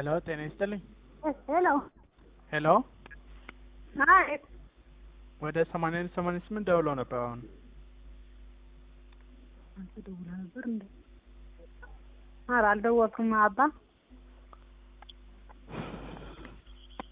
ሄሎ ጤና ይስጥልኝ። ሄሎ ሄሎ አይ ወደ 88 ደውለው ነበር አሁን። አንተ ደውለህ ነበር እንዴ? ኧረ አልደወልኩም አባ